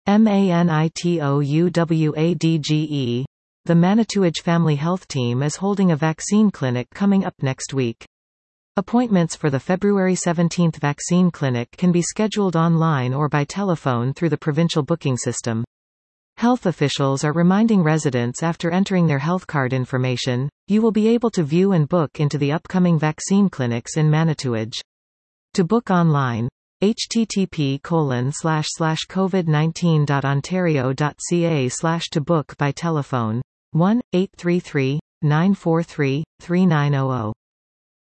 MANITOUWADGE. The Manitouwadge Family Health Team is holding a vaccine clinic coming up next week. Appointments for the February 17 vaccine clinic can be scheduled online or by telephone through the provincial booking system. Health officials are reminding residents after entering their health card information, you will be able to view and book into the upcoming vaccine clinics in Manitouwadge. To book online, http://covid19.ontario.ca/to book by telephone 1-833-943-3900.